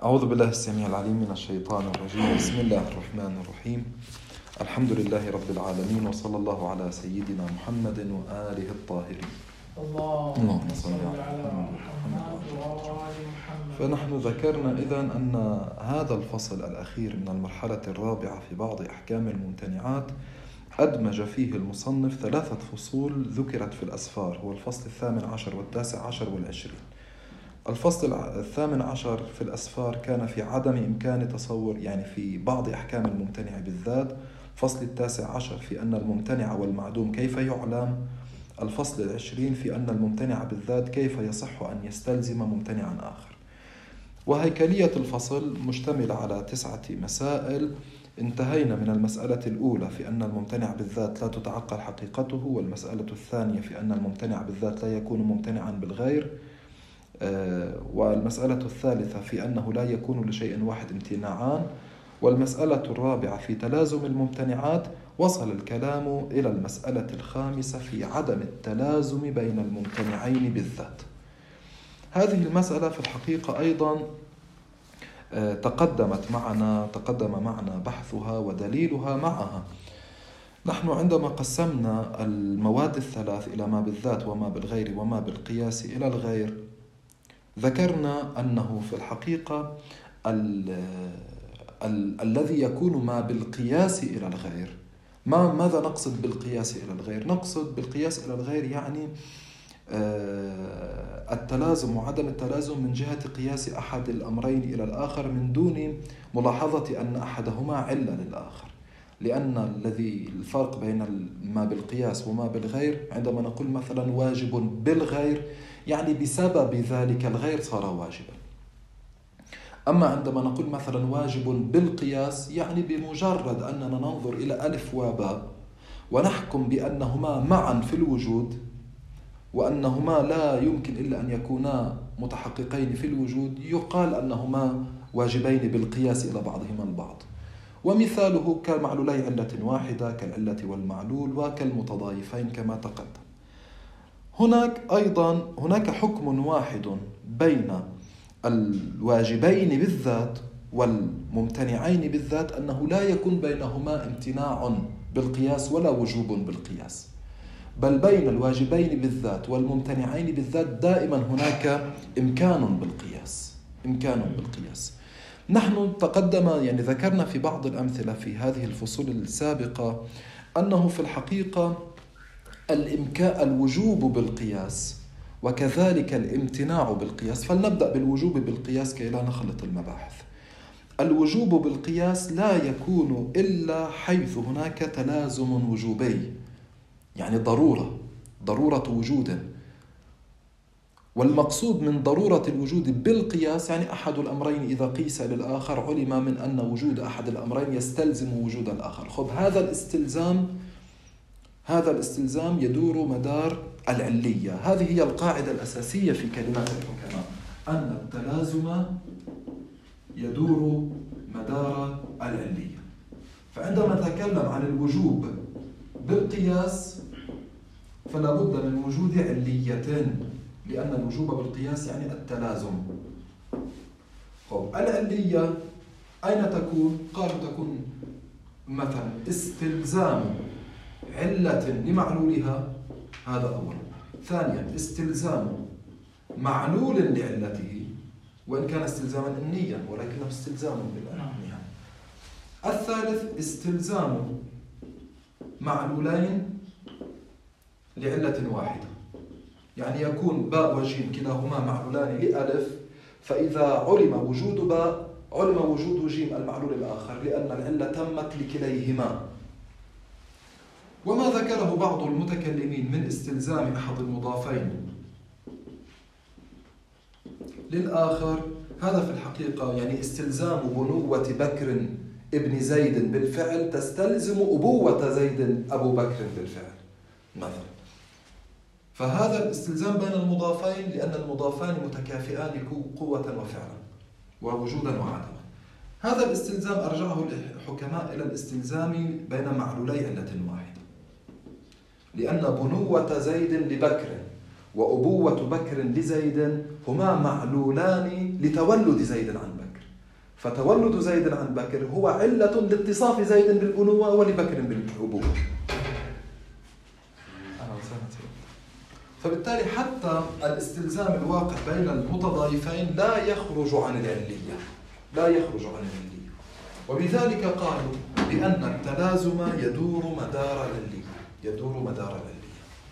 أعوذ بالله السميع العليم من الشيطان الرجيم. بسم الله الرحمن الرحيم. الحمد لله رب العالمين، وصلى الله على سيدنا محمد وآله الطاهرين. اللهم صل على محمد وآل محمد. فنحن ذكرنا إذن أن هذا الفصل الأخير من المرحلة الرابعة في بعض أحكام الممتنعات أدمج فيه المصنف 3 فصول ذكرت في الأسفار، هو الفصل 18 و19 و20. الفصل 18 في الأسفار كان في عدم إمكان تصور، يعني في بعض أحكام الممتنع بالذات. الفصل 19 في أن الممتنع والمعدوم كيف يعلم. الفصل 20 في أن الممتنع بالذات كيف يصح أن يستلزم ممتنعا آخر. وهيكلية الفصل مشتمل على 9 مسائل. انتهينا من المسألة الأولى في أن الممتنع بالذات لا تتعقل حقيقته، والمسألة الثانية في أن الممتنع بالذات لا يكون ممتنعا بالغير، والمسألة الثالثة في أنه لا يكون لشيء واحد امتناعان، والمسألة الرابعة في تلازم الممتنعات. وصل الكلام إلى المسألة الخامسة في عدم التلازم بين الممتنعين بالذات. هذه المسألة في الحقيقة أيضا تقدم معنا بحثها ودليلها معها. نحن عندما قسمنا المواد الثلاث إلى ما بالذات وما بالغير وما بالقياس إلى الغير، ذكرنا أنه في الحقيقة الذي يكون ما بالقياس إلى الغير. ماذا نقصد بالقياس إلى الغير؟ نقصد بالقياس إلى الغير يعني التلازم وعدم التلازم من جهة قياس أحد الأمرين إلى الآخر من دون ملاحظة أن أحدهما علة للآخر. لأن الفرق بين ما بالقياس وما بالغير، عندما نقول مثلا واجب بالغير يعني بسبب ذلك الغير صار واجبا. أما عندما نقول مثلا واجب بالقياس يعني بمجرد أننا ننظر إلى ألف وباء ونحكم بأنهما معا في الوجود، وأنهما لا يمكن إلا أن يكونا متحققين في الوجود، يقال أنهما واجبين بالقياس إلى بعضهما البعض. ومثاله كمعلولي علة واحدة كالعلة والمعلول وكالمتضايفين كما تقدم. هناك حكم واحد بين الواجبين بالذات والممتنعين بالذات، أنه لا يكون بينهما امتناع بالقياس ولا وجوب بالقياس، بل بين الواجبين بالذات والممتنعين بالذات دائما هناك إمكان بالقياس. نحن ذكرنا في بعض الأمثلة في هذه الفصول السابقة أنه في الحقيقة الوجوب بالقياس وكذلك الامتناع بالقياس. فلنبدأ بالوجوب بالقياس كي لا نخلط المباحث. الوجوب بالقياس لا يكون إلا حيث هناك تلازم وجوبي، يعني ضرورة وجود. والمقصود من ضرورة الوجود بالقياس يعني أحد الأمرين إذا قيس للآخر علم من أن وجود أحد الأمرين يستلزم وجود الآخر. هذا الاستلزام يدور مدار العلية. هذه هي القاعدة الأساسية في كلمات الحكماء، أن التلازم يدور مدار العلية. فعندما نتكلم عن الوجوب بالقياس فلا بد من وجود عليتين، لأن الوجوب بالقياس يعني التلازم. العلية أين تكون؟ قالوا تكون مثلا استلزام علة لمعلولها، هذا أولا. ثانيا استلزام معلول لعلته، وإن كان استلزاما إنيا ولكنه استلزام بالأهمية. الثالث استلزام معلولين لعلة واحدة، يعني يكون باء وجيم كلاهما معلولان لألف، فإذا علم وجود باء علم وجود جيم المعلول الآخر، لأن العلة تمت لكليهما. وما ذكره بعض المتكلمين من استلزام أحد المضافين للآخر، هذا في الحقيقة يعني استلزام بنوة بكر ابن زيد بالفعل تستلزم أبوة زيد أبو بكر بالفعل مثلا. فهذا الاستلزام بين المضافين لأن المضافان متكافئان قوة وفعلا ووجودا وعدما. هذا الاستلزام أرجعه الحكماء إلى الاستلزام بين معلولي علة واحدة، لأن بنوة زيد لبكر وأبوة بكر لزيد هما معلولان لتولد زيد عن بكر، فتولد زيد عن بكر هو علة لاتصاف زيد بالبنوة ولبكر بالأبوة. فبالتالي حتى الاستلزام الواقع بين المتضايفين لا يخرج عن العلية، لا يخرج عن العلية. وبذلك قالوا بأن التلازم يدور مدار العلية، يدور مدار العلية.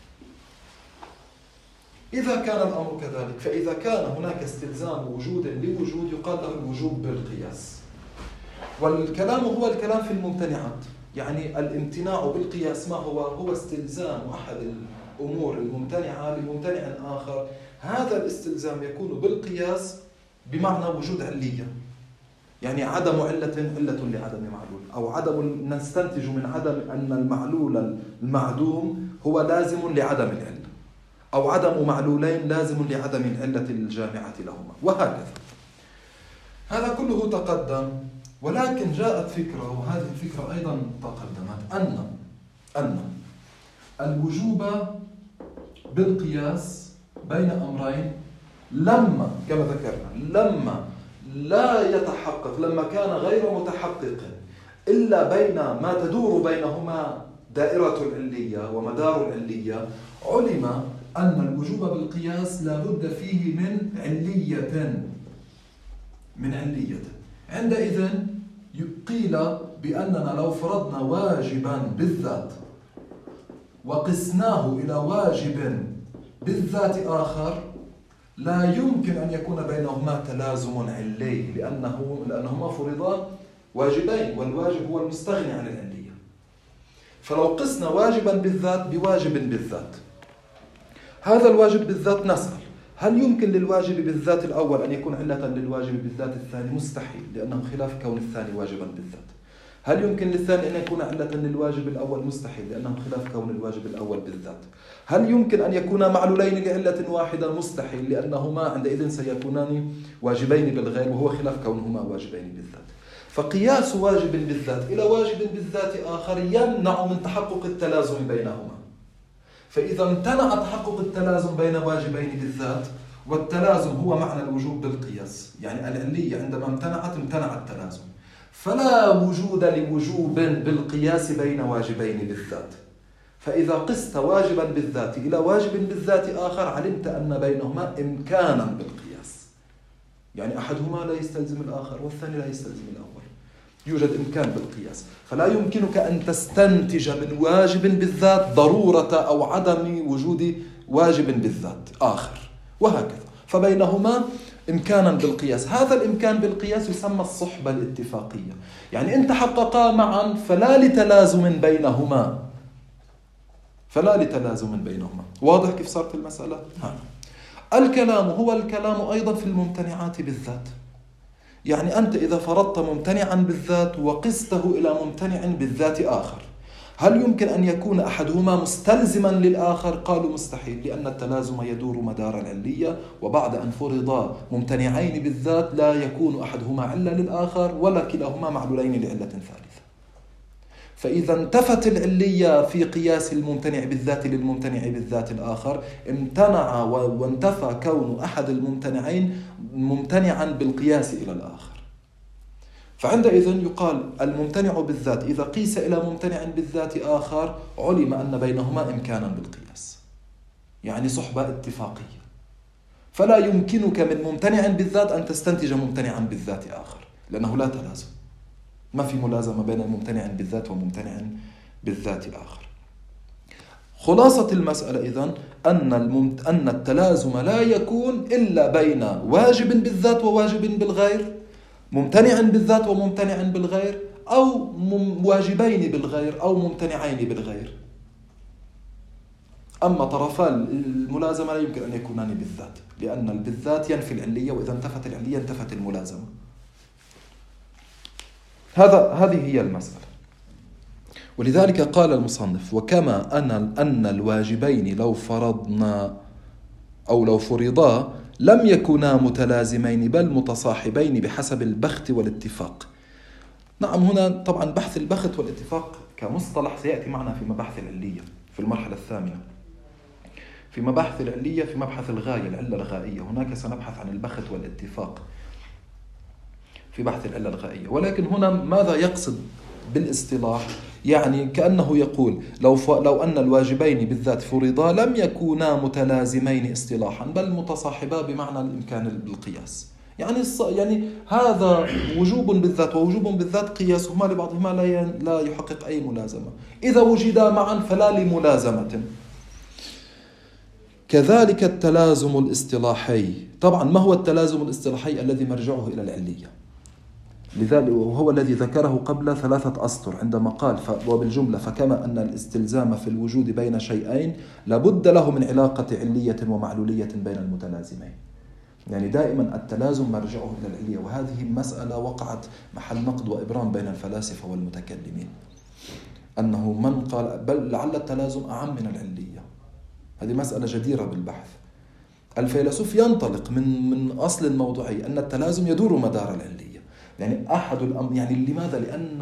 إذا كان الأمر كذلك، فإذا كان هناك استلزام وجود لوجود يقال له الوجوب بالقياس. والكلام هو الكلام في الممتنعات، يعني الامتناع بالقياس ما هو استلزام أحد الأمور الممتنعة لممتنع آخر. هذا الاستلزام يكون بالقياس بمعنى وجود علية، يعني عدم علة لعدم معلول، أو عدم نستنتج من عدم أن المعلول المعدوم هو لازم لعدم العلة، أو عدم معلولين لازم لعدم العلة الجامعة لهما، وهكذا. هذا كله تقدم، ولكن جاءت فكرة، وهذه الفكرة أيضا تقدمت، أن الوجوب بالقياس بين أمرين لما كما ذكرنا لما لا يتحقق، لما كان غير متحقق إلا بين ما تدور بينهما دائرة العلية ومدار العلية، علم أن الوجوب بالقياس لا بد فيه من علية. عندئذ قيل بأننا لو فرضنا واجبا بالذات وقسناه إلى واجب بالذات آخر لا يمكن أن يكون بينهما تلازم علي، لأنهما فرضا واجبين، والواجب هو المستغني عن العلية. فلو قسنا واجبا بالذات بواجب بالذات، هذا الواجب بالذات نسأل هل يمكن للواجب بالذات الأول أن يكون علة للواجب بالذات الثاني؟ مستحيل، لأنه خلاف كون الثاني واجبا بالذات. هل يمكن للثاني أن يكون علة للواجب الأول؟ مستحيل، لأنه خلاف كون الواجب الأول بالذات. هل يمكن أن يكون معلولين لعلة واحدة؟ مستحيل، لأنهما عندئذ سيكونان واجبين بالغير، وهو خلاف كونهما واجبين بالذات. فقياس واجب بالذات إلى واجب بالذات آخر يمنع من تحقق التلازم بينهما. فإذا امتنع تحقق التلازم بين واجبين بالذات، والتلازم هو معنى الوجوب بالقياس، يعني العلية عندما امتنع التلازم، فلا وجود لوجوب بالقياس بين واجبين بالذات. فإذا قست واجبا بالذات إلى واجب بالذات آخر علمت أن بينهما إمكانا بالقياس، يعني أحدهما لا يستلزم الآخر والثاني لا يستلزم الأول، يوجد إمكان بالقياس. فلا يمكنك أن تستنتج من واجب بالذات ضرورة أو عدم وجود واجب بالذات آخر، وهكذا. فبينهما إمكانا بالقياس. هذا الإمكان بالقياس يسمى الصحبة الاتفاقية، يعني إن تحققا معا فلا لتلازم بينهما. واضح كيف صارت المسألة؟ الكلام هو الكلام أيضا في الممتنعات بالذات، يعني أنت إذا فرضت ممتنعا بالذات وقسته إلى ممتنع بالذات آخر، هل يمكن أن يكون أحدهما مستلزما للآخر؟ قالوا مستحيل، لأن التلازم يدور مدار العلية، وبعد أن فرضا ممتنعين بالذات لا يكون أحدهما علة للآخر ولا كلاهما معلولين لعلة ثالثة. فإذا انتفت العلية في قياس الممتنع بالذات للممتنع بالذات الآخر، امتنع وانتفى كون أحد الممتنعين ممتنعا بالقياس إلى الآخر. فعندئذ يقال الممتنع بالذات إذا قيس إلى ممتنع بالذات آخر علم أن بينهما إمكانا بالقياس، يعني صحبة اتفاقية. فلا يمكنك من ممتنع بالذات أن تستنتج ممتنعا بالذات آخر، لأنه لا تلازم، ما في ملازمة بين ممتنع بالذات وممتنع بالذات آخر. خلاصة المسألة إذن أن التلازم لا يكون إلا بين واجب بالذات وواجب بالغير، ممتنع بالذات وممتنع بالغير، أو واجبين بالغير أو ممتنعين بالغير. أما طرفا الملازمة لا يمكن أن يكونان بالذات، لأن البالذات ينفي العلية، وإذا انتفت العلية انتفت الملازمة. هذه هي المسألة. ولذلك قال المصنف: وكما أن الواجبين لو فرضنا أو لو فرضا لم يكونا متلازمين بل متصاحبين بحسب البخت والاتفاق. نعم، هنا طبعا بحث البخت والاتفاق كمصطلح سيأتي معنا في مباحث العلية في المرحلة الثامنة، في مباحث العلية في مبحث الغاية، العلة الغائية. هناك سنبحث عن البخت والاتفاق. في بحث العلة الغائية. ولكن هنا ماذا يقصد بالاصطلاح؟ يعني كأنه يقول لو أن الواجبين بالذات فرضا لم يكونا متلازمين اصطلاحا بل متصاحبا بمعنى الإمكان بالقياس. يعني هذا وجوب بالذات ووجوب بالذات قياسهما لبعضهما لا يحقق أي ملازمة. إذا وجدا معا فلا لملازمة. كذلك التلازم الاصطلاحي. طبعا ما هو التلازم الاصطلاحي الذي مرجعه إلى العلية؟ لذلك وهو الذي ذكره قبل 3 أسطر عندما قال وبالجملة فكما أن الاستلزام في الوجود بين شيئين لابد له من علاقة علية ومعلولية بين المتلازمين. يعني دائما التلازم مرجعه إلى العلية، وهذه المسألة وقعت محل نقد وإبرام بين الفلاسفة والمتكلمين، أنه من قال بل لعل التلازم أعم من العلية. هذه مسألة جديرة بالبحث. الفيلسوف ينطلق من أصل الموضوعي أن التلازم يدور مدار العلية. يعني يعني لماذا؟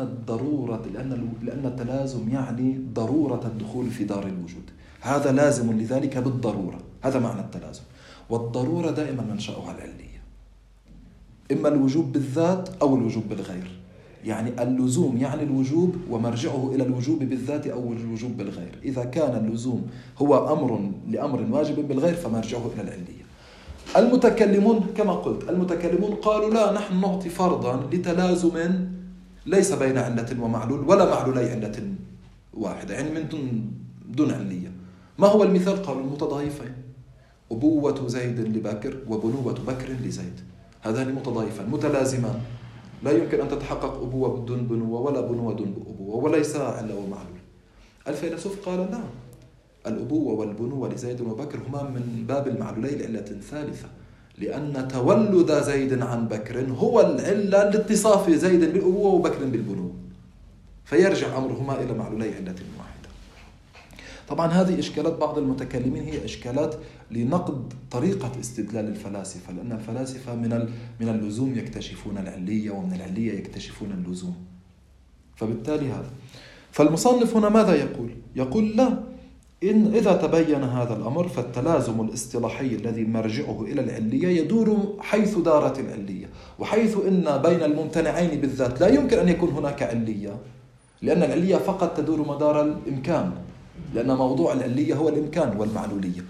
لأن التلازم يعني ضرورة الدخول في دار الوجود، هذا لازم لذلك بالضرورة، هذا معنى التلازم. والضرورة دائما منشأها العلية، إما الوجوب بالذات أو الوجوب بالغير. يعني اللزوم يعني الوجوب ومرجعه إلى الوجوب بالذات أو الوجوب بالغير. إذا كان اللزوم هو أمر لأمر واجب بالغير فمرجعه إلى العلية. المتكلمون كما قلت، المتكلمون قالوا لا، نحن نعطي فرضا لتلازم ليس بين علة ومعلول ولا معلولي علة واحدة، يعني من دون علية. ما هو المثال؟ قالوا المتضايفين، أبوة زيد لبكر وبنوة بكر لزيد، هذان متضايفان متلازمان، لا يمكن أن تتحقق أبوة بدون بنوة ولا بنوة دون أبوة وليس علة ومعلول. الفيلسوف قال لا، الأبوة والبنوة لزيد وبكر هما من باب المعلولي لعلة ثالثة، لأن تولد زيد عن بكر هو العلة لاتصاف زيد بالأبوة وبكر بالبنوة، فيرجع أمرهما إلى معلولي علة واحدة. طبعا هذه إشكالات بعض المتكلمين هي إشكالات لنقد طريقة استدلال الفلاسفة، لأن الفلاسفة من اللزوم يكتشفون العلية، ومن العلية يكتشفون اللزوم. فبالتالي هذا، فالمصنف هنا ماذا يقول؟ يقول لا، إن إذا تبين هذا الأمر فالتلازم الاصطلاحي الذي مرجعه إلى العلية يدور حيث دارت العلية، وحيث إن بين الممتنعين بالذات لا يمكن أن يكون هناك علية، لأن العلية فقط تدور مدار الإمكان، لأن موضوع العلية هو الإمكان والمعلولية.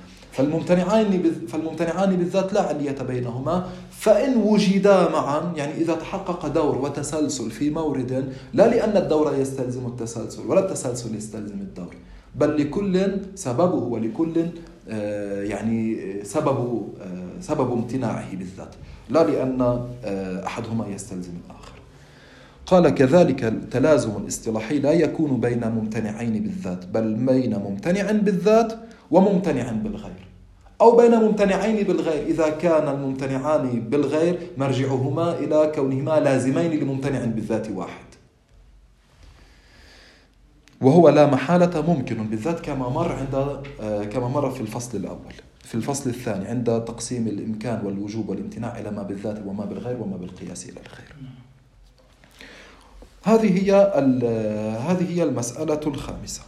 فالممتنعان بالذات لا علية بينهما، فإن وجدا معا، يعني إذا تحقق دور وتسلسل في مورد، لا لأن الدور يستلزم التسلسل ولا التسلسل يستلزم الدور، بل لكل سببه ولكل يعني سبب امتناعه بالذات، لا لأن أحدهما يستلزم الآخر. قال كذلك التلازم الاصطلاحي لا يكون بين ممتنعين بالذات، بل بين ممتنع بالذات وممتنع بالغير، أو بين ممتنعين بالغير إذا كان الممتنعان بالغير مرجعهما إلى كونهما لازمين لممتنع بالذات واحد، وهو لا محالة ممكن بالذات كما مر في الفصل الأول. في الفصل الثاني عند تقسيم الإمكان والوجوب والامتناع إلى ما بالذات وما بالغير وما بالقياس إلى الغير. هذه هي المسألة الخامسة.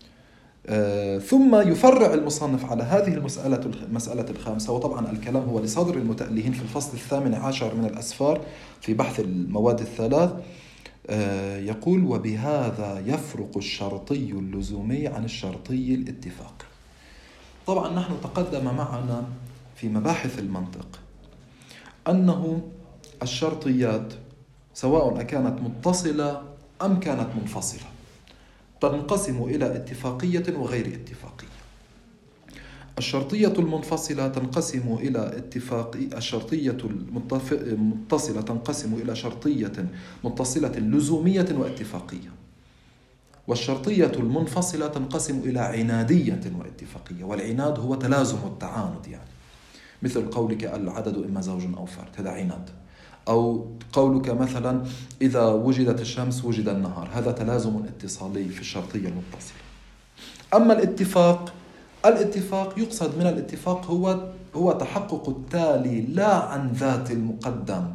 ثم يفرع المصنف على هذه المسألة الخامسة، وطبعا الكلام هو لصدر المتألهين في الفصل 18 من الأسفار في بحث المواد الثلاث. يقول وبهذا يفرق الشرطي اللزومي عن الشرطي الاتفاق. طبعا نحن تقدم معنا في مباحث المنطق أنه الشرطيات سواء كانت متصلة أم كانت منفصلة تنقسم إلى اتفاقية وغير اتفاقية. الشرطية المنفصلة تنقسم إلى الشرطية المتصلة تنقسم إلى شرطية متصلة لزومية واتفاقية، والشرطية المنفصلة تنقسم إلى عنادية واتفاقية. والعناد هو تلازم التعاند، يعني مثل قولك العدد إما زوج أو فرد، هذا عناد. أو قولك مثلا إذا وجدت الشمس وجد النهار، هذا تلازم اتصالي في الشرطية المتصلة. أما الاتفاق يقصد من الاتفاق هو تحقق التالي لا عن ذات المقدم.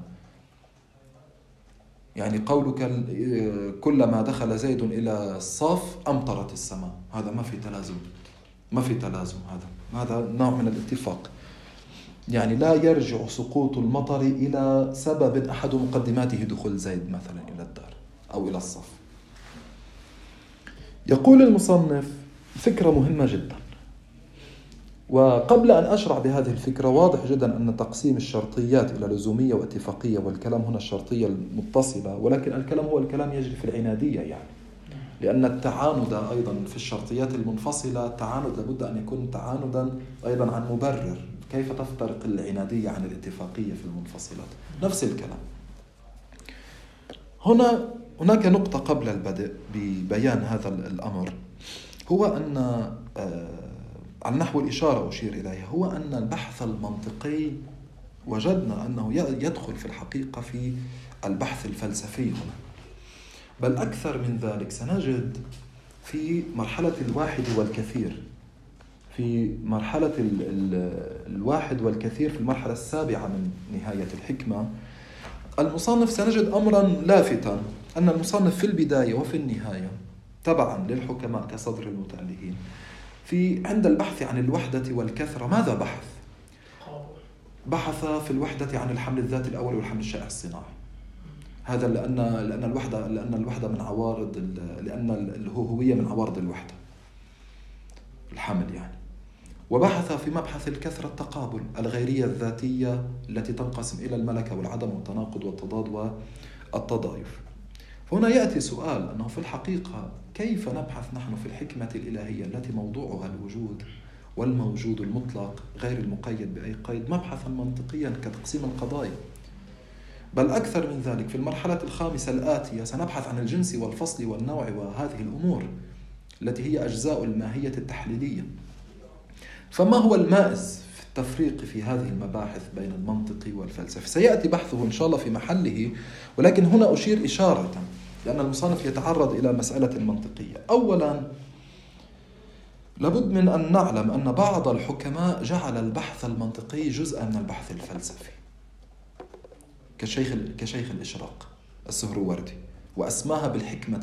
يعني قولك كلما دخل زيد إلى الصف أمطرت السماء، هذا ما في تلازم، هذا نوع من الاتفاق. يعني لا يرجع سقوط المطر إلى سبب أحد مقدماته دخول زيد مثلا إلى الدار أو إلى الصف. يقول المصنف فكرة مهمة جدا، وقبل أن أشرح بهذه الفكرة واضح جدا أن تقسيم الشرطيات إلى لزومية واتفاقية، والكلام هنا الشرطية المتصلة، ولكن الكلام هو الكلام يجري في العنادية، يعني لأن التعاند أيضا في الشرطيات المنفصلة تعاند لابد أن يكون تعاندا أيضا عن مبرر. كيف تفترق العنادية عن الاتفاقية في المنفصلات؟ نفس الكلام. هناك نقطة قبل البدء ببيان هذا الأمر، هو أن على نحو الإشارة أشير إليها، هو أن البحث المنطقي وجدنا أنه يدخل في الحقيقة في البحث الفلسفي هنا، بل أكثر من ذلك سنجد في مرحلة الواحد والكثير، في مرحلة الواحد والكثير في المرحلة السابعة من نهاية الحكمة، المصنف سنجد أمرا لافتا، أن المصنف في البداية وفي النهاية تبعا للحكماء كصدر المتألهين عند البحث عن الوحدة والكثرة ماذا بحث؟ بحث في الوحدة عن الحمل الذاتي الأول والحمل الشائع الصناعي. هذا لأن الوحدة من عوارض، لأن الهوية من عوارض الوحدة، الحمل يعني. وبحث في مبحث الكثرة التقابل، الغيرية الذاتية التي تنقسم إلى الملكة والعدم والتناقض والتضاد والتضايف. هنا يأتي سؤال أنه في الحقيقة كيف نبحث نحن في الحكمة الإلهية التي موضوعها الوجود والموجود المطلق غير المقيد بأي قيد مبحثا منطقيا كتقسيم القضايا؟ بل أكثر من ذلك، في المرحلة الخامسة الآتية سنبحث عن الجنس والفصل والنوع وهذه الأمور التي هي أجزاء الماهية التحليلية. فما هو المائز في التفريق في هذه المباحث بين المنطق والفلسفة؟ سيأتي بحثه إن شاء الله في محله، ولكن هنا أشير إشارة لأن المصنف يتعرض إلى مسألة منطقية. أولا لابد من أن نعلم أن بعض الحكماء جعل البحث المنطقي جزءا من البحث الفلسفي، كشيخ الإشراق السهروردي، وأسماها بالحكمة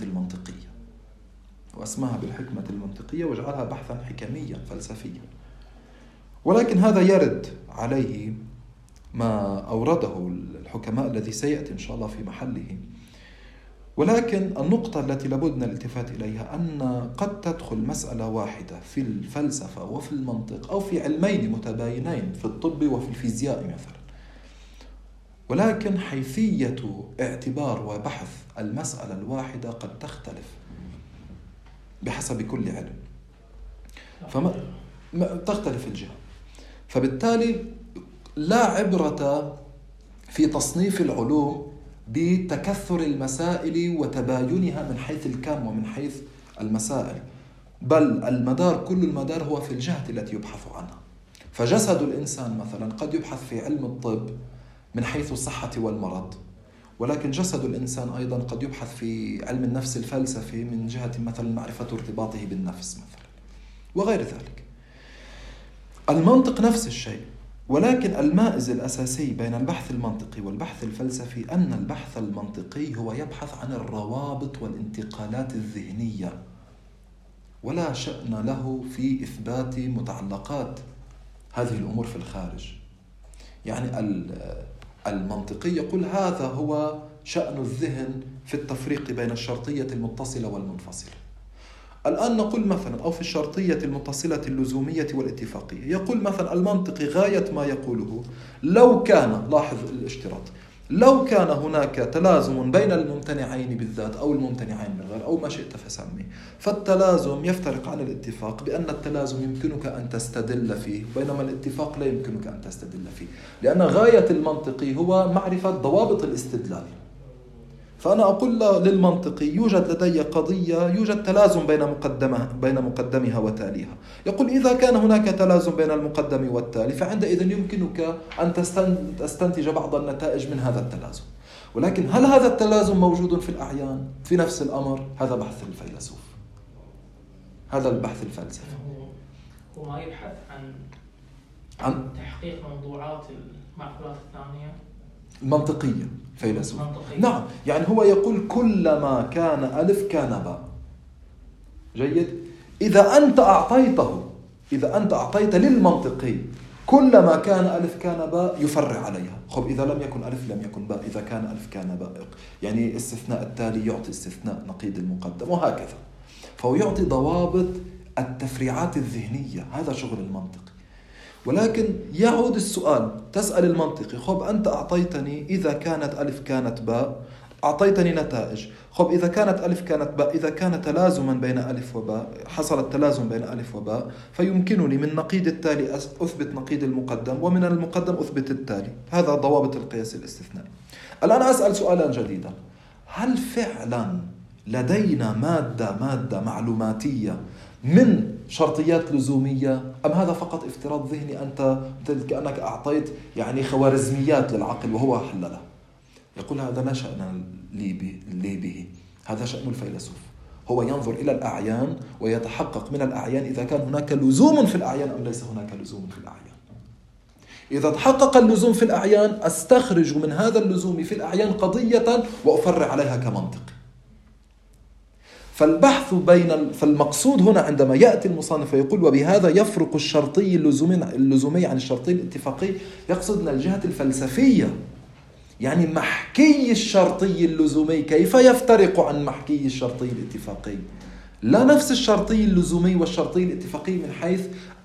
المنطقية وجعلها بحثا حكميا فلسفيا. ولكن هذا يرد عليه ما أورده الحكماء الذي سيأتي إن شاء الله في محله. ولكن النقطة التي لابد من الالتفات إليها أن قد تدخل مسألة واحدة في الفلسفة وفي المنطق أو في علمين متباينين في الطب وفي الفيزياء مثلا، ولكن حيثية اعتبار وبحث المسألة الواحدة قد تختلف بحسب كل علم، تختلف الجهة. فبالتالي لا عبرة في تصنيف العلوم بتكثر المسائل وتباينها من حيث الكم ومن حيث المسائل، بل كل المدار هو في الجهة التي يبحث عنها. فجسد الإنسان مثلا قد يبحث في علم الطب من حيث الصحة والمرض، ولكن جسد الإنسان أيضا قد يبحث في علم النفس الفلسفي من جهة مثلا معرفة ارتباطه بالنفس مثلا وغير ذلك. المنطق نفس الشيء، ولكن المائز الأساسي بين البحث المنطقي والبحث الفلسفي أن البحث المنطقي هو يبحث عن الروابط والانتقالات الذهنية، ولا شأن له في إثبات متعلقات هذه الأمور في الخارج. يعني المنطقي يقول هذا هو شأن الذهن في التفريق بين الشرطية المتصلة والمنفصلة. الآن نقول مثلا أو في الشرطية المتصلة اللزومية والاتفاقية، يقول مثلا المنطقي غاية ما يقوله لو كان، لاحظ الاشتراط، لو كان هناك تلازم بين الممتنعين بالذات أو الممتنعين بالغير أو ما شئت فسمي، فالتلازم يفترق عن الاتفاق بأن التلازم يمكنك أن تستدل فيه بينما الاتفاق لا يمكنك أن تستدل فيه، لأن غاية المنطقي هو معرفة ضوابط الاستدلال. فأنا أقول للمنطقي يوجد لدي قضية يوجد تلازم بين مقدمها وتاليها، يقول إذا كان هناك تلازم بين المقدم والتالي فعندئذ يمكنك أن تستنتج بعض النتائج من هذا التلازم. ولكن هل هذا التلازم موجود في الأعيان في نفس الأمر؟ هذا بحث الفيلسوف، هذا البحث الفلسفي. هو ما يبحث عن تحقيق موضوعات المعقولات الثانية المنطقية فيلسوف. نعم، يعني هو يقول كلما كان ألف كان باء. جيد. إذا أنت أعطيت للمنطقي كلما كان ألف كان باء يفرع عليها. خب إذا لم يكن ألف لم يكن باء، إذا كان ألف كان باء، يعني استثناء التالي يعطي استثناء نقيض المقدم وهكذا. فهو يعطي ضوابط التفريعات الذهنية، هذا شغل المنطق. ولكن يعود السؤال، تسأل المنطقي خب أنت أعطيتني إذا كانت ألف كانت باء، أعطيتني نتائج. خب إذا كانت ألف كانت باء، إذا كان تلازما بين ألف وباء، حصل التلازم بين ألف وباء، فيمكنني من نقيض التالي أثبت نقيض المقدم، ومن المقدم أثبت التالي. هذا ضوابط القياس الاستثنائي. الآن أسأل سؤالا جديدا، هل فعلا لدينا مادة معلوماتية من شرطيات لزومية، أم هذا فقط افتراض ذهني أنت كأنك أعطيت يعني خوارزميات للعقل وهو حللها؟ يقول هذا لا شأن لي به، هذا شأن الفيلسوف. هو ينظر إلى الأعيان ويتحقق من الأعيان إذا كان هناك لزوم في الأعيان أم ليس هناك لزوم في الأعيان. إذا تحقق اللزوم في الأعيان أستخرج من هذا اللزوم في الأعيان قضية وأفرع عليها كمنطق. فالبحث فالمقصود هنا عندما يأتي المصنف ويقول وبهذا يفرق الشرطي اللزومي عن الشرطي الاتفاقي، يقصد من الجهة الفلسفية، يعني محكي الشرطي اللزومي كيف يفترق عن محكي الشرطي الاتفاقي. لا نفس الشرطي اللزومي والشرطي الاتفاقي من حيث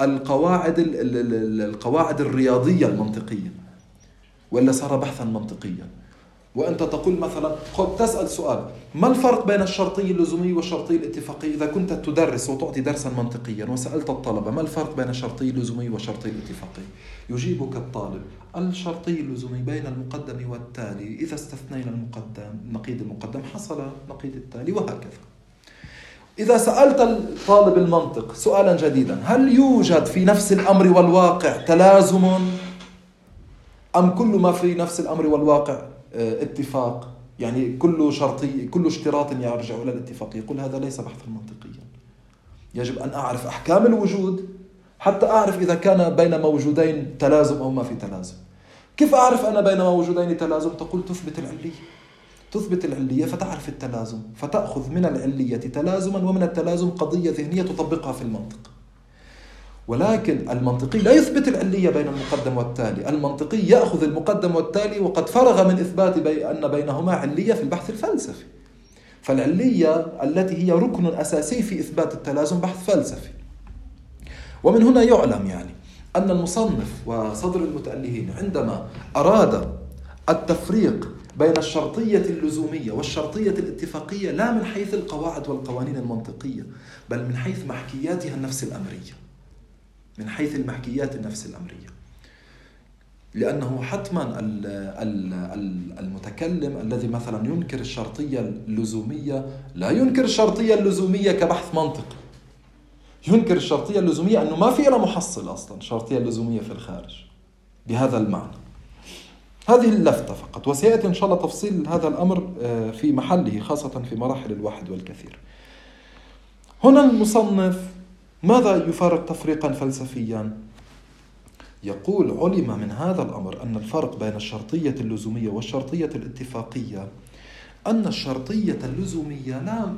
القواعد الرياضية المنطقية، وإلا صار بحثا منطقيا. وأنت تقول مثلا تسأل سؤال، ما الفرق بين الشرطي اللزومي والشرطي الاتفاقي؟ إذا كنت تدرس وتعطي درسا منطقيا وسألت الطلبة ما الفرق بين الشرطي اللزومي والشرطي الاتفاقي، يجيبك الطالب الشرطي اللزومي بين المقدم والتالي، إذا استثنينا المقدم نقيض المقدم حصل نقيض التالي، وهكذا. إذا سألت الطالب المنطق سؤالا جديدا، هل يوجد في نفس الأمر والواقع تلازم أم كل ما في نفس الأمر والواقع اتفاق، يعني كل اشتراط يرجع إلى الاتفاق، يقول هذا ليس بحثا منطقيا. يجب أن أعرف أحكام الوجود حتى أعرف إذا كان بين موجودين تلازم أو ما في تلازم. كيف أعرف أنا بين موجودين تلازم؟ تقول تثبت العلية فتعرف التلازم، فتأخذ من العلية تلازما ومن التلازم قضية ذهنية تطبقها في المنطق. ولكن المنطقي لا يثبت العلية بين المقدم والتالي، المنطقي يأخذ المقدم والتالي وقد فرغ من إثبات أن بينهما علية في البحث الفلسفي. فالعلية التي هي ركن أساسي في إثبات التلازم بحث فلسفي. ومن هنا يعلم يعني أن المصنف وصدر المتألهين عندما أراد التفريق بين الشرطية اللزومية والشرطية الاتفاقية لا من حيث القواعد والقوانين المنطقية، بل من حيث محكياتها النفس الأمرية، من حيث المحكيات النفس الأمرية. لأنه حتما المتكلم الذي مثلا ينكر الشرطية اللزومية لا ينكر الشرطية اللزومية كبحث منطق، ينكر الشرطية اللزومية أنه ما في إلا محصل أصلا الشرطية اللزومية في الخارج بهذا المعنى. هذه اللفتة فقط، وسيأتي إن شاء الله تفصيل هذا الأمر في محله، خاصة في مراحل الواحد والكثير. هنا المصنف ماذا يفرق تفريقا فلسفيا؟ يقول علم من هذا الأمر أن الفرق بين الشرطية اللزومية والشرطية الاتفاقية أن الشرطية اللزومية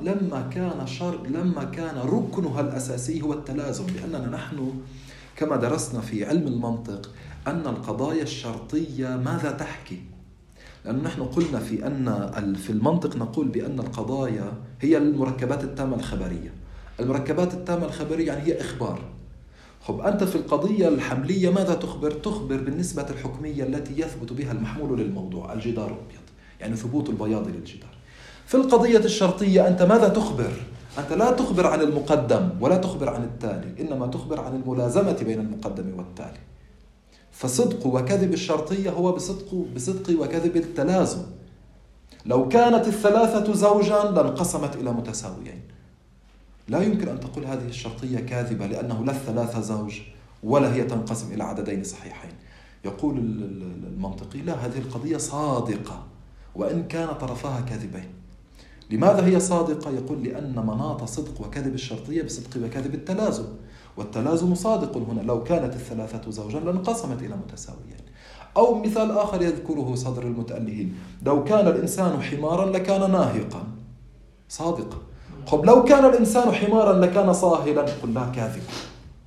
لما كان ركنها الأساسي هو التلازم، لأننا نحن كما درسنا في علم المنطق أن القضايا الشرطية ماذا تحكي؟ لأن نحن قلنا في المنطق نقول بأن القضايا هي المركبات التامة الخبرية. المركبات التامة الخبرية يعني هي إخبار. خب أنت في القضية الحملية ماذا تخبر؟ تخبر بالنسبة الحكمية التي يثبت بها المحمول للموضوع، الجدار الأبيض، يعني ثبوت البياض للجدار. في القضية الشرطية أنت ماذا تخبر؟ أنت لا تخبر عن المقدم ولا تخبر عن التالي، إنما تخبر عن الملازمة بين المقدم والتالي. فصدق وكذب الشرطية هو بصدق وكذب التلازم. لو كانت الثلاثة زوجا لانقسمت إلى متساويين، لا يمكن أن تقول هذه الشرطية كاذبة لأنه لا الثلاثة زوج ولا هي تنقسم إلى عددين صحيحين. يقول المنطقي لا، هذه القضية صادقة وإن كان طرفاها كاذبين. لماذا هي صادقة؟ يقول لأن مناط صدق وكذب الشرطية بصدق وكذب التلازم، والتلازم صادق هنا. لو كانت الثلاثة زوجا لانقسمت إلى متساويين. أو مثال آخر يذكره صدر المتألهين، لو كان الإنسان حمارا لكان ناهقا، صادقة. خب لو كان الإنسان حمارا لكان صاهلا، قل لا، كاذب.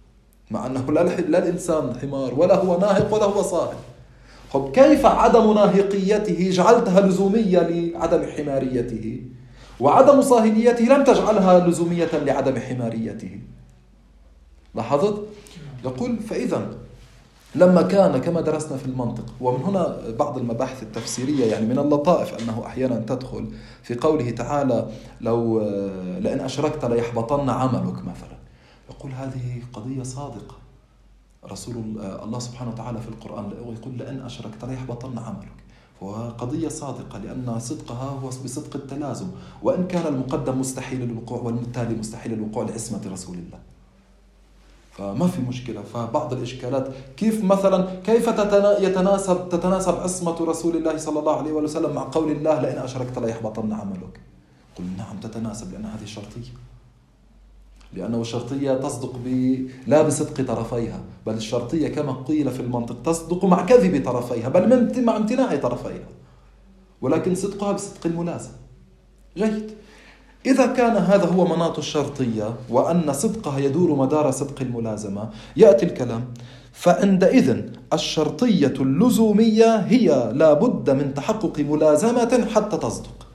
مع أنه لا الإنسان حمار ولا هو ناهق ولا هو صاهق. طب كيف عدم ناهقيته جعلتها لزومية لعدم حماريته، وعدم صاهليته لم تجعلها لزومية لعدم حماريته؟ لاحظت؟ يقول فإذا لما كان كما درسنا في المنطق، ومن هنا بعض المباحث التفسيرية يعني من اللطائف أنه أحيانا تدخل في قوله تعالى لئن أشركت ليحبطن عملك مثلا. يقول هذه قضية صادقة، رسول الله سبحانه وتعالى في القرآن يقول لئن أشركت ليحبطن عملك، وهو قضية صادقة لأن صدقها هو بصدق التلازم، وإن كان المقدم مستحيل الوقوع والتالي مستحيل الوقوع لعصمة رسول الله، فما في مشكلة. فبعض الإشكالات كيف مثلا كيف تتناسب عصمة رسول الله صلى الله عليه وسلم مع قول الله لئن أشركت ليحبطن عملك؟ قل نعم تتناسب، لأن هذه شرطية، لأنه الشرطية تصدق لا بصدق طرفيها، بل الشرطية كما قيل في المنطق تصدق مع كذب طرفيها، بل مع امتناع طرفيها، ولكن صدقها بصدق الملازم. جيد. إذا كان هذا هو مناط الشرطية وأن صدقها يدور مدار صدق الملازمة، يأتي الكلام فعندئذ الشرطية اللزومية هي لا بد من تحقق ملازمة حتى تصدق.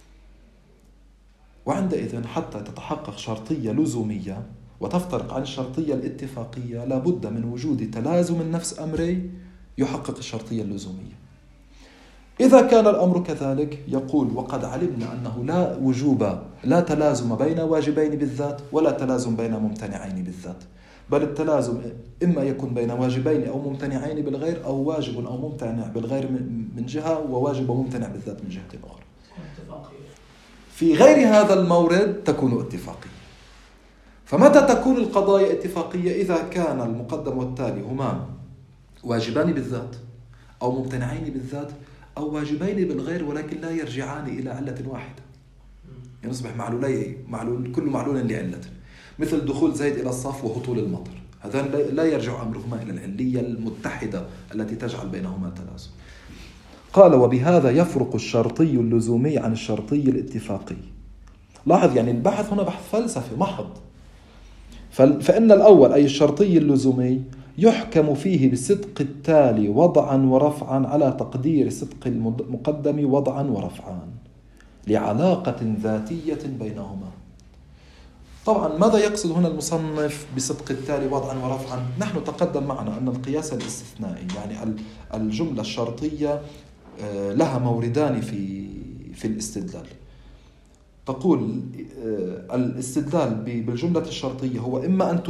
وعندئذ حتى تتحقق شرطية لزومية وتفترق عن الشرطية الاتفاقية لا بد من وجود تلازم النفس أمري يحقق الشرطية اللزومية. إذا كان الأمر كذلك يقول وقد علمنا أنه لا تلازم بين واجبين بالذات ولا تلازم بين ممتنعين بالذات، بل التلازم إما يكون بين واجبين أو ممتنعين بالغير، أو واجب أو ممتنع بالغير من جهة وواجب وممتنع بالذات من جهة أخرى. في غير هذا المورد تكون اتفاقية. فمتى تكون القضايا اتفاقية؟ إذا كان المقدم والتالي هما واجبان بالذات أو ممتنعين بالذات أو واجبين بالغير ولكن لا يرجعان إلى علة واحدة، يعني يصبح كل معلول لعلة، مثل دخول زيد إلى الصف وهطول المطر، هذا لا يرجع أمرهما إلى العلية المتحدة التي تجعل بينهما تلازم. قال وبهذا يفرق الشرطي اللزومي عن الشرطي الاتفاقي. لاحظ يعني البحث هنا بحث فلسفي محض. فإن الأول أي الشرطي اللزومي يحكم فيه بصدق التالي وضعا ورفعا على تقدير صدق المقدم وضعا ورفعا لعلاقة ذاتية بينهما. طبعا ماذا يقصد هنا المصنف بصدق التالي وضعا ورفعا؟ نحن تقدم معنا أن القياس الاستثنائي يعني الجملة الشرطية لها موردان في الاستدلال. تقول الاستدلال بالجملة الشرطية هو إما أن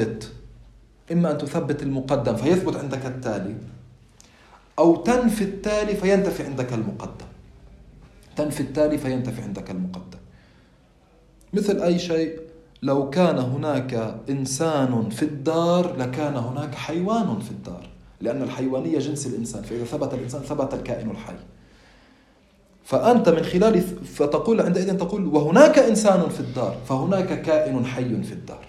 تثبت المقدم فيثبت عندك التالي، أو تنفي التالي فينتفي عندك المقدم. مثل أي شيء، لو كان هناك إنسان في الدار لكان هناك حيوان في الدار، لأن الحيوانية جنس الإنسان، فإذا ثبت الإنسان ثبت الكائن الحي. فأنت من خلال فتقول عندئذ تقول وهناك إنسان في الدار فهناك كائن حي في الدار،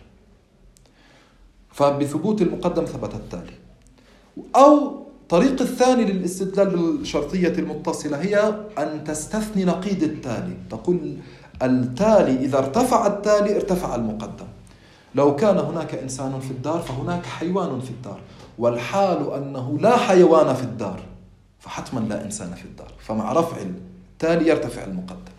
فبثبوت المقدم ثبت التالي. أو طريق الثاني للاستدلال بالشرطية المتصلة هي أن تستثني نقيض التالي، تقول التالي إذا ارتفع التالي ارتفع المقدم. لو كان هناك إنسان في الدار فهناك حيوان في الدار، والحال أنه لا حيوان في الدار فحتما لا إنسان في الدار، فمع رفع التالي يرتفع المقدم.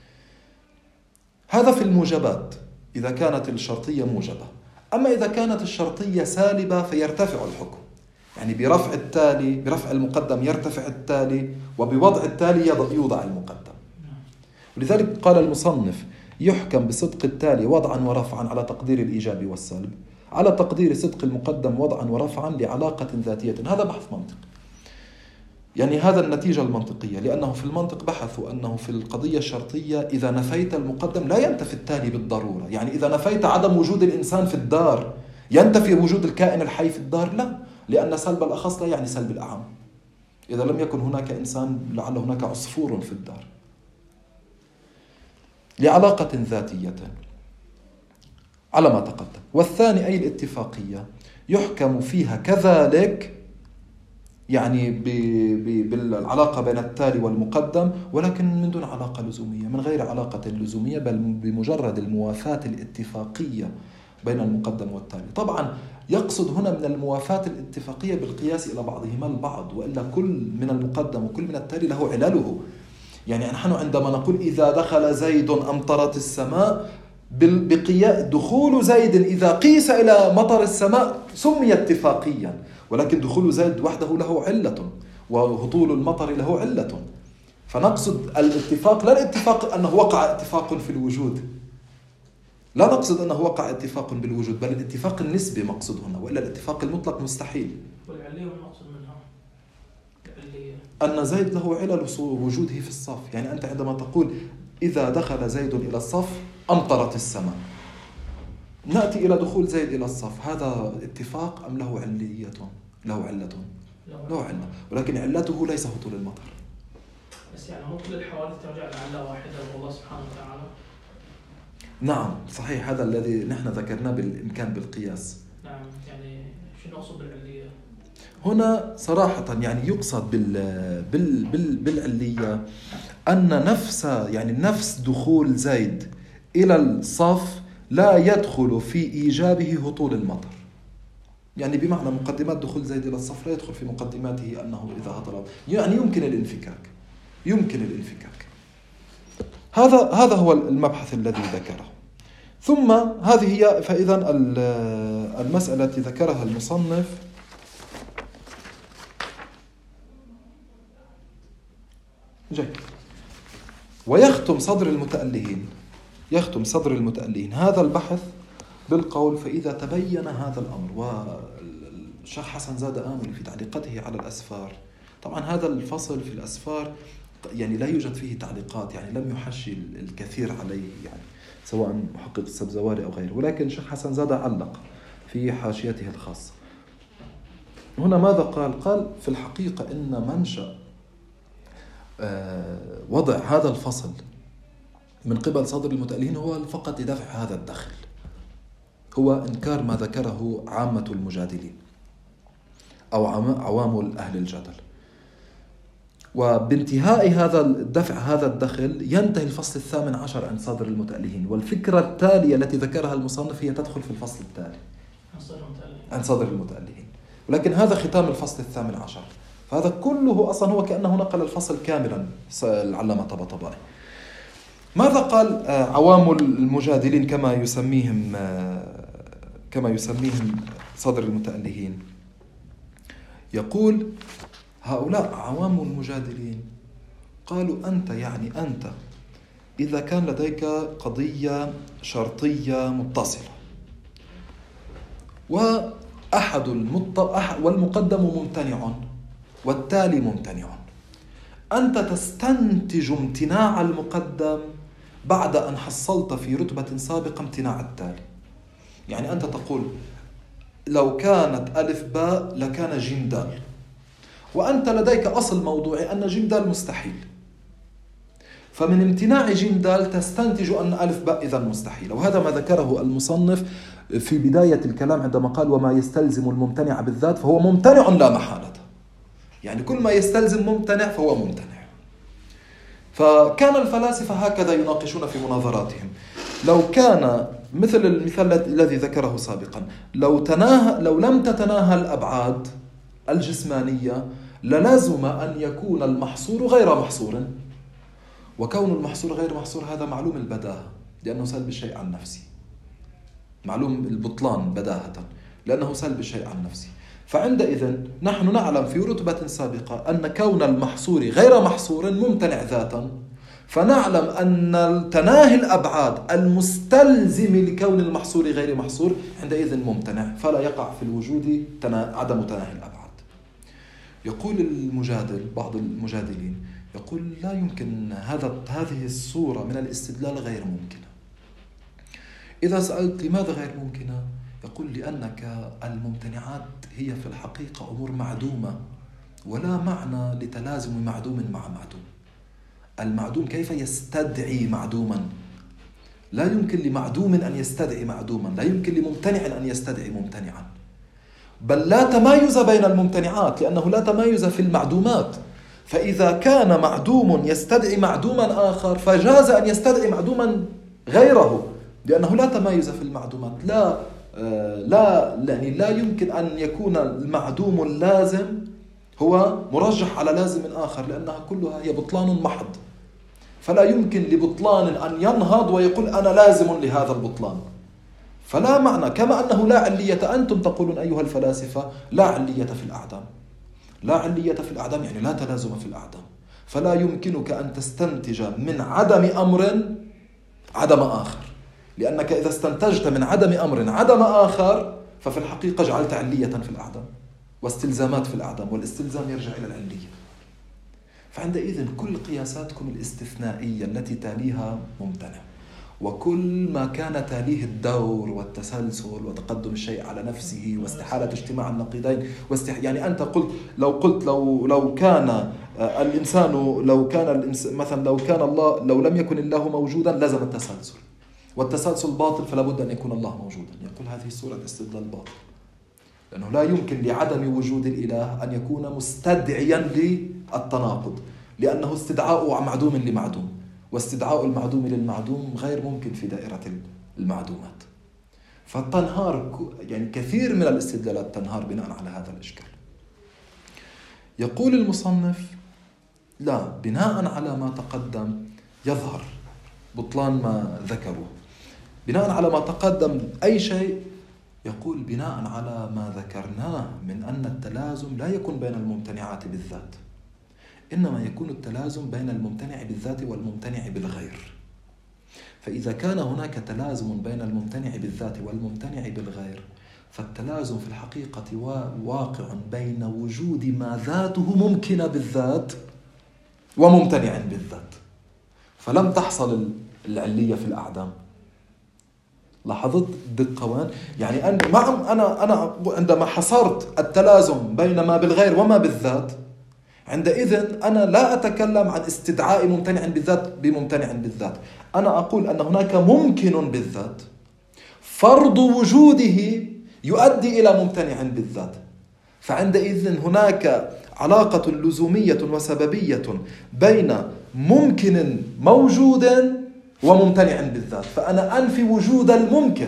هذا في الموجبات إذا كانت الشرطية موجبة. أما إذا كانت الشرطية سالبة فيرتفع الحكم، يعني برفع المقدم يرتفع التالي، وبوضع التالي يوضع المقدم. ولذلك قال المصنف يحكم بصدق التالي وضعا ورفعا على تقدير الإيجاب والسلب، على تقدير صدق المقدم وضعا ورفعا لعلاقة ذاتية. هذا بحث منطق، يعني هذا النتيجة المنطقية، لأنه في المنطق بحثوا أنه في القضية الشرطية إذا نفيت المقدم لا ينتفي التالي بالضرورة. يعني إذا نفيت عدم وجود الإنسان في الدار ينتفي وجود الكائن الحي في الدار؟ لا، لأن سلب الأخص لا يعني سلب الأعم. إذا لم يكن هناك إنسان لعل هناك عصفور في الدار، لعلاقة ذاتية على ما تقدم. والثاني أي الاتفاقية يحكم فيها كذلك، يعني بالعلاقة بين التالي والمقدم، ولكن من دون علاقة لزومية، من غير علاقة لزومية، بل بمجرد الموافاة الاتفاقية بين المقدم والتالي. طبعا يقصد هنا من الموافاة الاتفاقية بالقياس إلى بعضهما البعض، وإلا كل من المقدم وكل من التالي له علله. يعني نحن عندما نقول إذا دخل زيد أمطرت السماء، دخول زيد إذا قيس إلى مطر السماء سمي اتفاقيا، ولكن دخول زيد وحده له علة، وهطول المطر له علة. فنقصد الاتفاق لا الاتفاق أنه وقع اتفاق في الوجود، لا نقصد أنه وقع اتفاق بالوجود، بل الاتفاق النسبي مقصود هنا، وإلا الاتفاق المطلق مستحيل. والعلية المقصود منها أن زيد له علل وجوده في الصف. يعني أنت عندما تقول إذا دخل زيد إلى الصف أمطرت السماء، نأتي إلى دخول زيد إلى الصف، هذا اتفاق أم له علية؟ له علة، له علة، ولكن علته ليس هطول المطر. بس يعني مو كل الحوادث ترجع لعلة واحدة والله سبحانه وتعالى. نعم صحيح، هذا الذي نحن ذكرناه بالإمكان بالقياس. نعم، يعني شو نقصد بالعلية؟ هنا صراحة يعني يقصد بالعلية أن نفس دخول زيد إلى الصف لا يدخل في إيجابه هطول المطر. يعني بمعنى مقدمات دخول زيد إلى الصف لا يدخل في مقدماته أنه إذا هطل، يعني يمكن الانفكاك. هذا هو المبحث الذي ذكره. ثم هذه هي فإذا المسألة التي ذكرها المصنف. جيد. ويختم صدر المتألهين هذا البحث بالقول: فإذا تبين هذا الأمر. والشيخ حسن زاد آمل في تعليقته على الأسفار، طبعا هذا الفصل في الأسفار يعني لا يوجد فيه تعليقات، يعني لم يحشي الكثير عليه، يعني سواء محقق السبزواري أو غيره، ولكن الشيخ حسن زاد علق في حاشيته الخاصة. هنا ماذا قال في الحقيقة إن منشأ وضع هذا الفصل من قبل صدر المتألهين هو فقط لدفع هذا الدخل، هو إنكار ما ذكره عامة المجادلين أو عوام أهل الجدل. وبانتهاء دفع هذا الدخل ينتهي الفصل 18 عند صدر المتألهين، والفكرة التالية التي ذكرها المصنف هي تدخل في الفصل التالي عند صدر المتألهين، ولكن هذا ختام الفصل 18. فهذا كله أصلا هو كأنه نقل الفصل كاملا العلامة طباطبائي. ماذا قال عوام المجادلين كما يسميهم صدر المتألهين؟ يقول هؤلاء عوام المجادلين قالوا أنت إذا كان لديك قضية شرطية متصلة والمقدم ممتنع والتالي ممتنع، أنت تستنتج امتناع المقدم بعد أن حصلت في رتبة سابقة امتناع التالي. يعني أنت تقول لو كانت ألف باء لكان جيم دال، وأنت لديك أصل موضوعي أن جيم دال مستحيل، فمن امتناع جيم دال تستنتج أن ألف باء إذا مستحيل. وهذا ما ذكره المصنف في بداية الكلام عندما قال: وما يستلزم الممتنع بالذات فهو ممتنع لا محالة. يعني كل ما يستلزم ممتنع فهو ممتنع. فكان الفلاسفة هكذا يناقشون في مناظراتهم. لو كان مثل المثال الذي ذكره سابقا، لو لم تتناهى الأبعاد الجسمانية للازم أن يكون المحصور غير محصور، وكون المحصور غير محصور هذا معلوم البداهة لأنه سلب الشيء عن نفسه، معلوم البطلان بداهة لأنه سلب الشيء عن نفسه. فعندئذ نحن نعلم في رتبة سابقة أن كون المحصور غير محصور ممتنع ذاتا، فنعلم أن تناهي الأبعاد المستلزم لكون المحصور غير محصور عندئذ ممتنع، فلا يقع في الوجود عدم تناهي الأبعاد. يقول بعض المجادلين يقول لا يمكن هذه الصورة من الاستدلال غير ممكنة. إذا سألت لماذا غير ممكنة؟ يقول لأنك الممتنعات هي في الحقيقة أمور معدومة، ولا معنى لتلازم معدوم مع معدوم. المعدوم كيف يستدعي معدوما؟ لا يمكن لمعدوم أن يستدعي معدوما، لا يمكن لممتنع أن يستدعي ممتنعا، بل لا تمايز بين الممتنعات لأنه لا تمايز في المعدومات. فإذا كان معدوم يستدعي معدوما آخر فجاز أن يستدعي معدوما غيره، لأنه لا تمايز في المعدومات، لا لا يمكن أن يكون المعدوم اللازم هو مرجح على لازم آخر، لأنها كلها هي بطلان محض. فلا يمكن لبطلان أن ينهض ويقول أنا لازم لهذا البطلان، فلا معنى. كما أنه لا علية، أنتم تقولون أيها الفلاسفة لا علية في الأعدام، لا علية في الأعدام يعني لا تلازم في الأعدام، فلا يمكنك أن تستنتج من عدم أمر عدم آخر، لأنك إذا استنتجت من عدم أمر عدم آخر ففي الحقيقة جعلت علية في الأعدام واستلزامات في الأعدام، والاستلزام يرجع إلى العلية. فعندئذ كل قياساتكم الاستثنائية التي تاليها ممتنع، وكل ما كان تاليه الدور والتسلسل وتقدم الشيء على نفسه واستحالة اجتماع النقيضين يعني أنت قلت لو كان الإنسان مثلا لو لم يكن الله موجودا لازم التسلسل، والتسلسل باطل فلا بد أن يكون الله موجودا. يقول هذه صورة استدلال باطل، لأنه لا يمكن لعدم وجود الإله أن يكون مستدعيا للتناقض، لأنه استدعاء معدوم لمعدوم، واستدعاء المعدوم للمعدوم غير ممكن في دائرة المعدومات. فتنهار يعني كثير من الاستدلالات تنهار بناء على هذا الإشكال. يقول المصنف لا، بناء على ما تقدم يظهر بطلان ما ذكروه. بناء على ما تقدم أي شيء؟ يقول بناء على ما ذكرناه من أن التلازم لا يكون بين الممتنعات بالذات، إنما يكون التلازم بين الممتنع بالذات والممتنع بالغير. فإذا كان هناك تلازم بين الممتنع بالذات والممتنع بالغير، فالتلازم في الحقيقة واقع بين وجود ما ذاته ممكنة بالذات وممتنع بالذات، فلم تحصل العلية في الأعدام. لاحظت دقة وين؟ يعني أنا عندما حصرت التلازم بين ما بالغير وما بالذات، عندئذ أنا لا أتكلم عن استدعاء ممتنع بالذات بممتنع بالذات، أنا أقول أن هناك ممكن بالذات فرض وجوده يؤدي إلى ممتنع بالذات، فعندئذ هناك علاقة لزومية وسببية بين ممكن موجود وممتنع بالذات، فأنا أنفي وجود الممكن،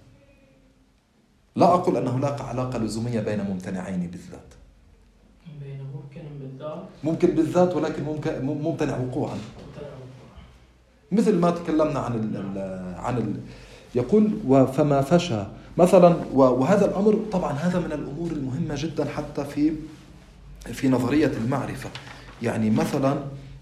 لا أقول أن هناك علاقة لزومية بين ممتنعين بالذات. بين ممكن بالذات ولكن ممتنع وقوعا، مثل ما تكلمنا عن يقول فما فشى مثلا، وهذا الأمر طبعا هذا من الأمور المهمة جدا حتى في نظرية المعرفة. يعني مثلا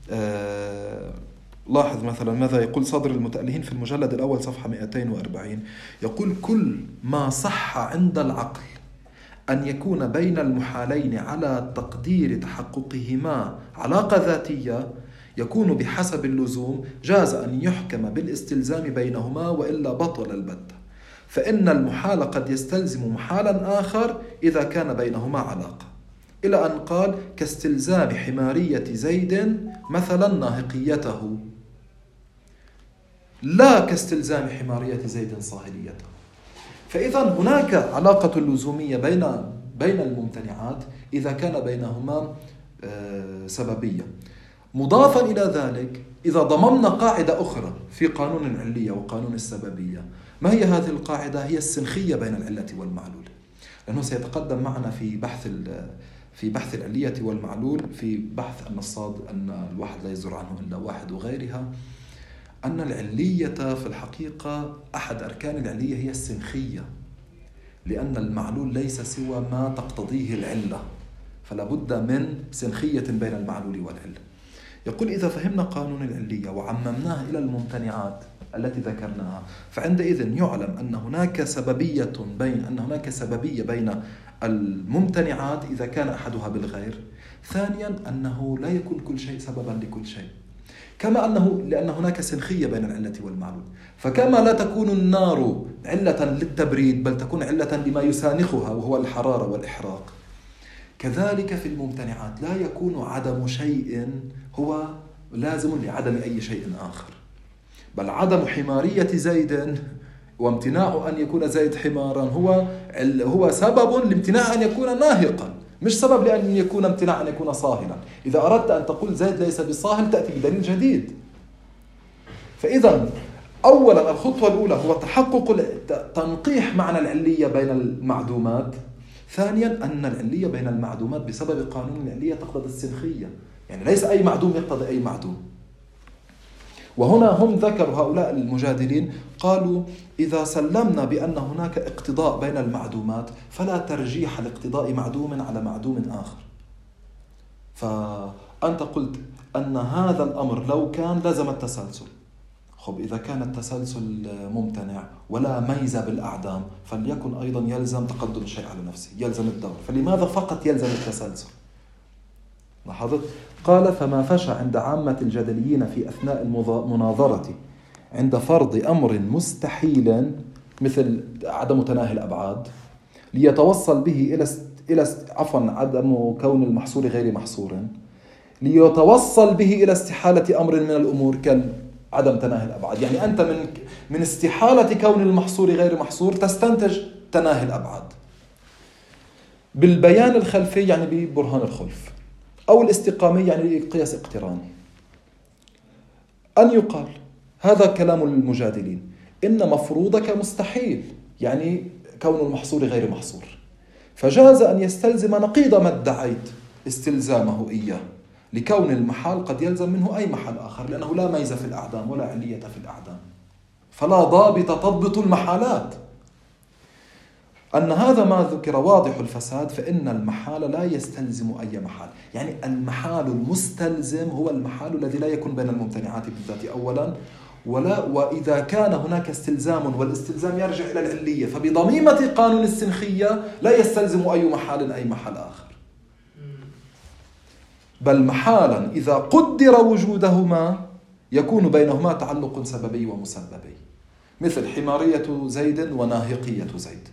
لاحظ مثلا ماذا يقول صدر المتألهين في المجلد الأول صفحة 240، يقول كل ما صح عند العقل أن يكون بين المحالين على تقدير تحققهما علاقة ذاتية يكون بحسب اللزوم جاز أن يحكم بالاستلزام بينهما وإلا بطل البتة، فإن المحال قد يستلزم محالا آخر إذا كان بينهما علاقة، إلى أن قال كاستلزام حمارية زيد مثلا ناهقيته لا كاستلزام حمارية زيد صاهليته. فإذا هناك علاقة لزومية بين الممتنعات إذا كان بينهما سببية. مضافا إلى ذلك إذا ضممنا قاعدة أخرى في قانون العلية وقانون السببية، ما هي هذه القاعدة؟ هي السنخية بين العلة والمعلول، لأنه سيتقدم معنا في بحث العلية والمعلول، في بحث أن الواحد لا يزور عنه إلا واحد وغيرها، أن العلية في الحقيقة أحد أركان العلية هي السنخية، لأن المعلول ليس سوى ما تقتضيه العلة، فلا بد من سنخية بين المعلول والعلة. يقول إذا فهمنا قانون العلية وعممناه إلى الممتنعات التي ذكرناها، فعندئذ يعلم أن هناك سببية بين الممتنعات إذا كان أحدها بالغير. ثانيا أنه لا يكون كل شيء سببا لكل شيء، كما لأن هناك سنخية بين العلة والمعلول، فكما لا تكون النار علة للتبريد بل تكون علة لما يسانخها وهو الحرارة والإحراق، كذلك في الممتنعات لا يكون عدم شيء هو لازم لعدم أي شيء آخر، بل عدم حمارية زيد وامتناع أن يكون زيد حمارا هو سبب لامتناع أن يكون ناهقا، مش سبب لأن يكون امتناع أن يكون صاهلا. إذا أردت أن تقول زيد ليس بصاهل تأتي بدليل جديد. فإذا أولا الخطوة الأولى هو تحقق تنقيح معنى العلية بين المعدومات. ثانيا أن العلية بين المعدومات بسبب قانون العلية تقتضي السنخية، يعني ليس أي معدوم يقتضي أي معدوم. وهنا هم ذكروا هؤلاء المجادلين قالوا إذا سلمنا بأن هناك اقتضاء بين المعدومات فلا ترجيح لاقتضاء معدوم على معدوم آخر. فأنت قلت أن هذا الأمر لو كان لزم التسلسل. خب إذا كان التسلسل ممتنع ولا ميزة بالأعدام فليكن أيضا يلزم تقدم الشيء على نفسه، يلزم الدور. فلماذا فقط يلزم التسلسل؟ لاحظت؟ قال فما فشى عند عامة الجدليين في أثناء المناظرة عند فرض أمر مستحيل مثل عدم تناهي الأبعاد ليتوصل به عدم كون المحصور غير محصور، ليتوصل به إلى استحالة أمر من الأمور كعدم تناهي الأبعاد. يعني أنت من استحالة كون المحصور غير محصور تستنتج تناهي الأبعاد بالبيان الخلفي، يعني ببرهان الخلف، أو الاستقامي يعني قياس اقتراني. أن يقال هذا كلام المجادلين إن مفروضك مستحيل، يعني كون المحصور غير محصور، فجاز أن يستلزم نقيض ما ادعيت استلزامه إياه، لكون المحال قد يلزم منه أي محال آخر، لأنه لا ميزة في الأعدام ولا علية في الأعدام، فلا ضابط تضبط المحالات. أن هذا ما ذكر واضح الفساد، فإن المحال لا يستلزم أي محال. يعني المحال المستلزم هو المحال الذي لا يكون بين الممتنعات بالذات أولا، وإذا كان هناك استلزام والاستلزام يرجع إلى العلية فبضميمة قانون السنخية لا يستلزم أي محال أي محال آخر، بل محالا إذا قدر وجودهما يكون بينهما تعلق سببي ومسببي، مثل حمارية زيد وناهقية زيد.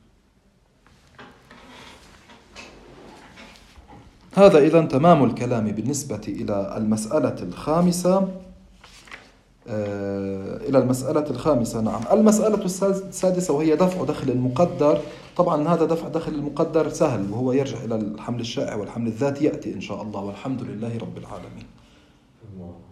هذا إذن تمام الكلام بالنسبة إلى المسألة الخامسة. نعم. المسألة السادسة وهي دفع دخل المقدر. طبعا هذا دفع دخل المقدر سهل، وهو يرجع إلى الحمل الشائع والحمل الذاتي، يأتي إن شاء الله، والحمد لله رب العالمين.